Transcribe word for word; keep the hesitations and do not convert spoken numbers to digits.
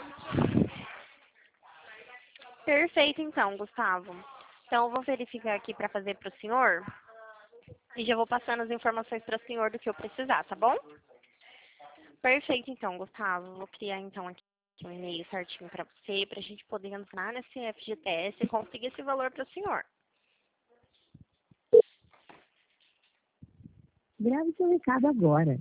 Perfeito, então, Gustavo. Então, eu vou verificar aqui para fazer para o senhor e já vou passando as informações para o senhor do que eu precisar, tá bom? Perfeito, então, Gustavo. Vou criar, então, aqui um e-mail certinho para você, para a gente poder entrar nesse F G T S e conseguir esse valor para o senhor. Grave seu recado agora.